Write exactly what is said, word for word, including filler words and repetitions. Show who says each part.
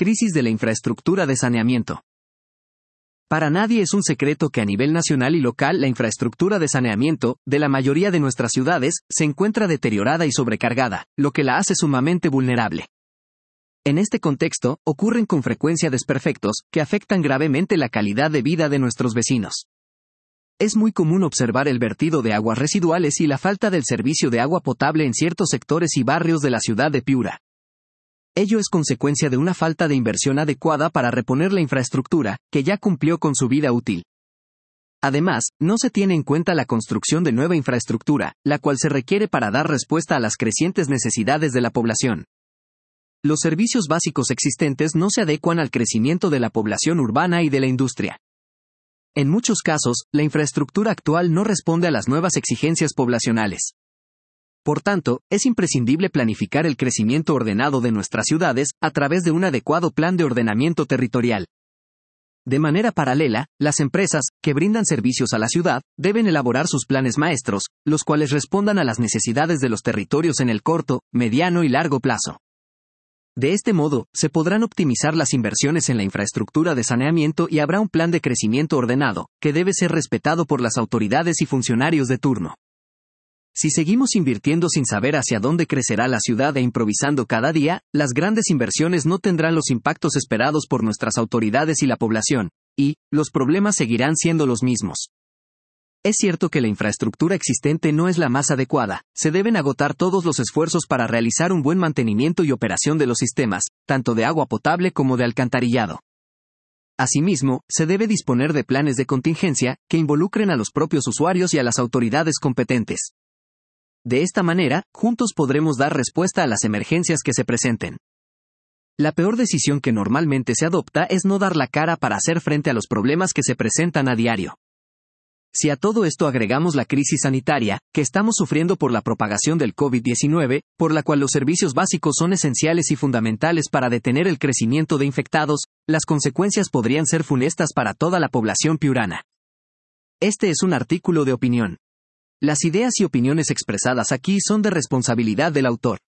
Speaker 1: Crisis de la infraestructura de saneamiento. Para nadie es un secreto que a nivel nacional y local la infraestructura de saneamiento, de la mayoría de nuestras ciudades, se encuentra deteriorada y sobrecargada, lo que la hace sumamente vulnerable. En este contexto, ocurren con frecuencia desperfectos, que afectan gravemente la calidad de vida de nuestros vecinos. Es muy común observar el vertido de aguas residuales y la falta del servicio de agua potable en ciertos sectores y barrios de la ciudad de Piura. Ello es consecuencia de una falta de inversión adecuada para reponer la infraestructura, que ya cumplió con su vida útil. Además, no se tiene en cuenta la construcción de nueva infraestructura, la cual se requiere para dar respuesta a las crecientes necesidades de la población. Los servicios básicos existentes no se adecuan al crecimiento de la población urbana y de la industria. En muchos casos, la infraestructura actual no responde a las nuevas exigencias poblacionales. Por tanto, es imprescindible planificar el crecimiento ordenado de nuestras ciudades a través de un adecuado plan de ordenamiento territorial. De manera paralela, las empresas, que brindan servicios a la ciudad, deben elaborar sus planes maestros, los cuales respondan a las necesidades de los territorios en el corto, mediano y largo plazo. De este modo, se podrán optimizar las inversiones en la infraestructura de saneamiento y habrá un plan de crecimiento ordenado, que debe ser respetado por las autoridades y funcionarios de turno. Si seguimos invirtiendo sin saber hacia dónde crecerá la ciudad e improvisando cada día, las grandes inversiones no tendrán los impactos esperados por nuestras autoridades y la población, y los problemas seguirán siendo los mismos. Es cierto que la infraestructura existente no es la más adecuada, se deben agotar todos los esfuerzos para realizar un buen mantenimiento y operación de los sistemas, tanto de agua potable como de alcantarillado. Asimismo, se debe disponer de planes de contingencia, que involucren a los propios usuarios y a las autoridades competentes. De esta manera, juntos podremos dar respuesta a las emergencias que se presenten. La peor decisión que normalmente se adopta es no dar la cara para hacer frente a los problemas que se presentan a diario. Si a todo esto agregamos la crisis sanitaria, que estamos sufriendo por la propagación del COVID diecinueve, por la cual los servicios básicos son esenciales y fundamentales para detener el crecimiento de infectados, las consecuencias podrían ser funestas para toda la población piurana. Este es un artículo de opinión. Las ideas y opiniones expresadas aquí son de responsabilidad del autor.